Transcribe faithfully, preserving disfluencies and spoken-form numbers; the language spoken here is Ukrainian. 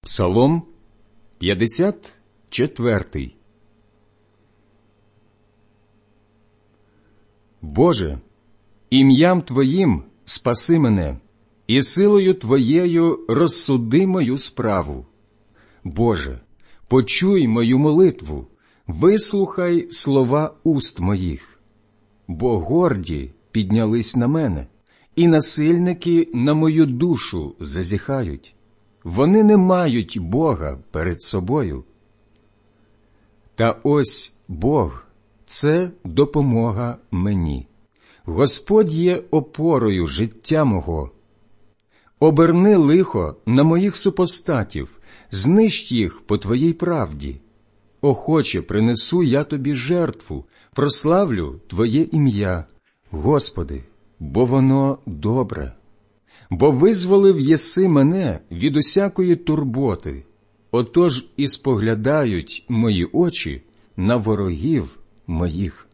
Псалом п'ятдесят четвертий. Боже, ім'ям Твоїм спаси мене, і силою Твоєю розсуди мою справу. Боже, почуй мою молитву, вислухай слова уст моїх. Бо горді піднялись на мене, і насильники на мою душу зазіхають. Вони не мають Бога перед собою. Та ось Бог – це допомога мені. Господь є опорою життя мого. Оберни лихо на моїх супостатів, знищ їх по Твоїй правді. Охоче принесу я Тобі жертву, прославлю Твоє ім'я, Господи, бо воно добре. Бо визволив єси мене від усякої турботи, отож і споглядають мої очі на ворогів моїх.